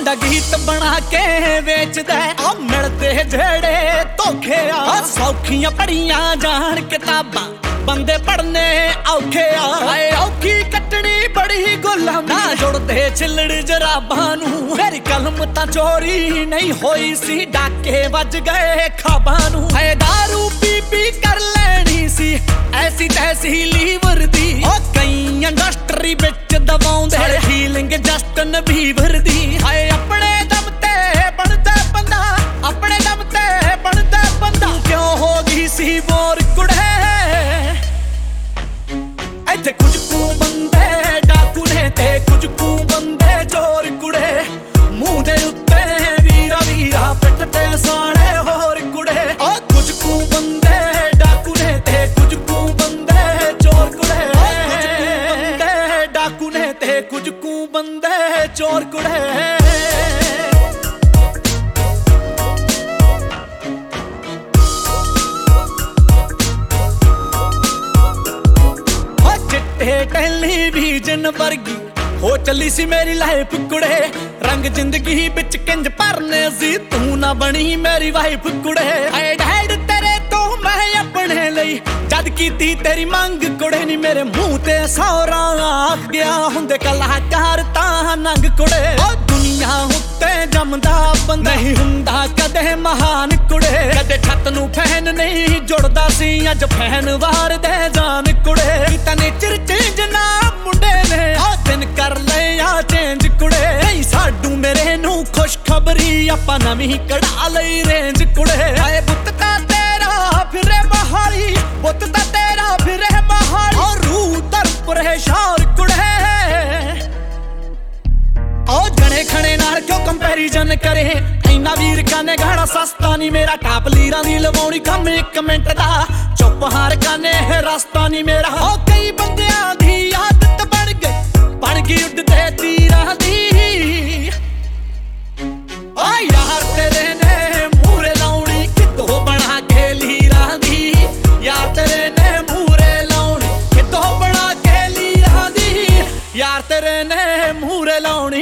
ਮੁੰਡਾ ਗੀਤ ਬਣਾ ਕੇ ਵੇਚਦਾ ਆ ਮਿਲਦੇ ਜਿਹੜੇ ਧੋਖੇ ਆ ਸੌਖੀਆਂ ਪੜੀਆਂ ਜਾਣ ਕਿਤਾਬਾਂ ਬੰਦੇ ਪੜਨੇ ਔਖੇ ਆ ਹਾਏ ਔਖੀ ਕੱਟਣੀ ਬੜੀ ਗੁਲਾਮ ਨਾ ਜੁੜਦੇ ਛਿੱਲੜ ਜਰਾਬਾਂ ਨੂੰ ਮੇਰੀ ਕਲਮ ਤਾਂ ਚੋਰੀ ਨਹੀਂ ਹੋਈ ਸੀ ਡਾਕੇ ਵੱਜ ਗਏ ਖਾਬਾਂ ਨੂੰ ਹਾਏ ਦਾਰੂ ਪੀ ਪੀ ਕਰ ਲੈਣੀ ਸੀ ਐਸੀ ਤੈਸੀ ਲੀਵਰ ਦੀ ਉਹ ਕਈ ਇੰਡਸਟਰੀ ਵਿੱਚ ਦਵਾਉਂਦੇ ਹੀਲਿੰਗ ਜਸਟਨ ਬੀਵਰ ਦੀ ਹਾਏ ਆਪਣੇ ਦਮ ਤੇ ਬਣਦਾ ਬੰਦਾ ਆਪਣੇ ਦਮ ਤੇ ਬਣਦਾ ਬੰਦਾ ਕਿਉਂ ਹੋ ਗਈ ਸੀ ਬੋਰ ਕੁੜੇ ਇੱਥੇ ਕੁਝ ਕੁ ਬੰਦੇ ਡਾਕੂ ਨੇ ਤੇ ਕੁਝ ਕੁ ਬੰਦੇ ਚੋਰ ਕੁੜੇ ਮੂੰਹ ਦੇ ਉੱਤੇ ਵੀਰਾ ਵੀਰਾ ਪਿੱਠ ਤੇ ਸਾਲੇ ਹੋਰ ਕੁੜੇ ਓ ਕੁਝ ਕੁ ਬੰਦੇ ਡਾਕੂ ਨੇ ਤੇ ਕੁਝ ਕੁ ਬੰਦੇ ਚੋਰ ਕੁੜੇ ਬੰਦੇ ਡਾਕੂ ਨੇ ਤੇ ਕੁਝ ਕੁ ਬੰਦੇ ਚੋਰ ਕੁੜੇ ਟੈਲੀਵਿਜ਼ਨ ਵਰਗੀ ਹੋ ਚੱਲੀ ਸੀ ਮੇਰੀ ਲਾਈਫ ਕੁੜੇ ਰੰਗ ਜ਼ਿੰਦਗੀ ਵਿੱਚ ਕਿੰਜ ਭਰਨੇ ਸੀ ਤੂੰ ਨਾ ਬਣੀ ਮੇਰੀ ਵਾਈਫ ਕੁੜੇ ਹਾਏ ਡੈਡ ਤੇਰੇ ਤੋਂ ਮੈਂ ਆਪਣੇ ਲਈ ਜਦ ਕੀਤੀ ਤੇਰੀ ਮੰਗ ਕੁੜੇ ਨੀ ਮੇਰੇ ਮੂੰਹ ਤੇ ਸੌਰਾ ਆਖ ਗਿਆ ਹੁੰਦੇ ਕਲਾਕਾਰ ਤਾਂ ਨੰਗ ਕੁੜੇ ਓ ਦੁਨੀਆ ਉੱਤੇ ਜੰਮਦਾ ਬੰਦਾ ਨਹੀਂ ਹੁੰਦਾ ਕਦੇ ਮਹਾਨ ਕੁੜੇ ਕਦੇ ਛੱਤ ਨੂੰ ਫੈਨ ਨਹੀਂ ਜੁੜਦਾ ਸੀ ਅੱਜ ਫੈਨ ਵਾਰ ਦੇ ਜਾਨ ਕੁੜੇ ਤਾਂ ਨੇਚਰ ਚੇਂਜ ਨਾ ਮੁੰਡੇ ਨੇ ਆ ਦਿਨ ਕਰ ਲਿਆ ਚੇਂਜ ਕੁੜੇ ਨਹੀਂ ਸਾਡੂ ਮੇਰੇ ਨੂੰ ਖੁਸ਼ਖਬਰੀ ਆਪਾਂ ਨਵੀਂ ਕਢਾ ਲਈ ਰੇਂਜ ਕੁੜੇ ਹਾਏ ਬੁੱਤ ਤਾਂ ਤੇਰਾ ਫਿਰੇ ਮਹਾਲੀ ਬੁੱਤ ਤਾਂ ਤੇਰਾ ਫਿਰੇ ਮਹਾਲੀ ਔਰ ਰੂਹ ਦਰ ਪਰੇਸ਼ਾਨ ਕੁੜੇ ਓ ਜਣੇ ਖਣੇ ਨਾਲ ਕਿਉਂ ਕੰਪੈਰੀਜ਼ਨ ਕਰੇ ਇੰਨਾ ਵੀਰ ਕਾਨੇ ਗਾਣਾ ਸਸਤਾ ਨਹੀਂ ਮੇਰਾ ਟਾਪ ਲੀਰਾਂ ਦੀ ਲਵਾਉਣੀ ਕੰਮ 1 ਮਿੰਟ ਦਾ ਚੁੱਪ ਹਾਰ ਕਾਨੇ ਰਸਤਾ ਨਹੀਂ ਮੇਰਾ ਓ ਕਈ ਬੰਦਿਆਂ ਦੀ ਆਦਤ ਬਣ ਗਈ ਉੱਡਦੇ ਤੀਰਾਂ ਦੀ ਓ ਯਾਰ ਤੇਰੇ ਨੇ ਮੂਰੇ ਲਾਉਣੀ ਕਿਤੋਂ ਬਣਾ ਕੇ ਲੀਰਾਂ ਦੀ ਯਾਰ ਤੇਰੇ ਨੇ ਮੂਰੇ ਲਾਉਣੀ ਕਿਤੋਂ ਬਣਾ ਕੇ ਲੀਰਾਂ ਦੀ ਯਾਰ ਤੇਰੇ ਨੇ ਮੂਰੇ ਲਾਉਣੀ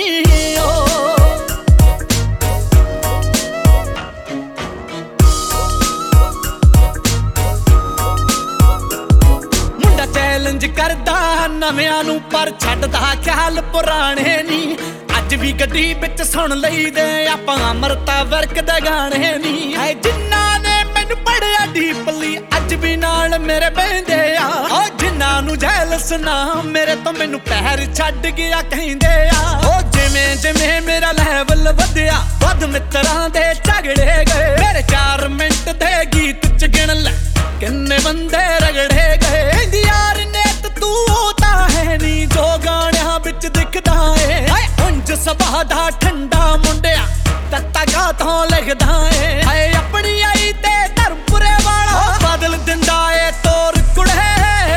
ਚੈਲੰਜ ਕਰਦਾ ਨਵਿਆਂ ਨੂੰ ਪਰ ਛੱਡਦਾ ਖਿਆਲ ਪੁਰਾਣੇ ਨੀ ਅੱਜ ਵੀ ਗੱਡੀ ਵਿੱਚ ਸੁਣ ਲਈਦੇ ਆਪਾਂ ਅਮਰਤਾ ਵਰਕ ਦੇ ਗਾਣੇ ਨੀ ਹੈ ਜਿਨ੍ਹਾਂ ਨੇ ਮੈਨੂੰ ਪੜਿਆ ਡੀਪਲੀ ਅੱਜ ਵੀ ਨਾਲ ਮੇਰੇ ਬਹਿੰਦੇ ਆ ਓ ਜਿਨ੍ਹਾਂ ਨੂੰ ਜੈਲਸ ਨਾ ਮੇਰੇ ਤੋਂ ਮੈਨੂੰ ਪੈਰ ਛੱਡ ਗਿਆ ਕਹਿੰਦੇ ਆ ਓ ਜਿਵੇਂ ਜਿਵੇਂ ਮੇਰਾ ਲੈਵਲ ਵਧਿਆ ਵੱਧ ਮਿੱਤਰਾਂ ਦੇ ਝਗੜੇ ਗਏ ਮੇਰੇ 4 ਮਿੰਟ ਦੇ ਗੀਤ ਚ ਗਿਣ ਲੈ ਕਿੰਨੇ ਬੰਦੇ ਰਗੜੇ ਗਏ ਯਾਰ ਨੇਤ ਤੂੰ ਤਾਂ ਹੈ ਨੀ ਜੋ ਗਾਣਿਆਂ ਵਿੱਚ ਦਿਖਦਾ ਏ ਉਂਝ ਸੁਭਾਅ ਦਾ ਠੰਡਾ ਮੁੰਡਿਆ ਤੱਤਾ ਗਾਥੋਂ ਲਿਖਦਾ ਏ ਹਾਏ ਆਪਣੀ ਆਈ ਤੇ ਧਰਮਪੁਰੇ ਵਾਲਾ ਬਦਲ ਦਿੰਦਾ ਏ ਤੋਰ ਕੁੜੇ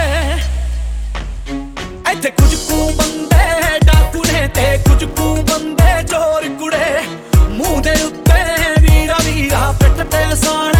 ਇੱਥੇ ਕੁਝ ਕੁ ਬੰਦੇ ਡਾਕੂ ਨੇ ਤੇ ਕੁਝ ਕੁ ਬੰਦੇ ਚੋਰ ਕੁੜੇ ਮੂੰਹ ਦੇ ਉੱਤੇ ਵੀਰਾ ਵੀਰਾ ਪਿੱਠ ਤੇ ਸਾਣਾ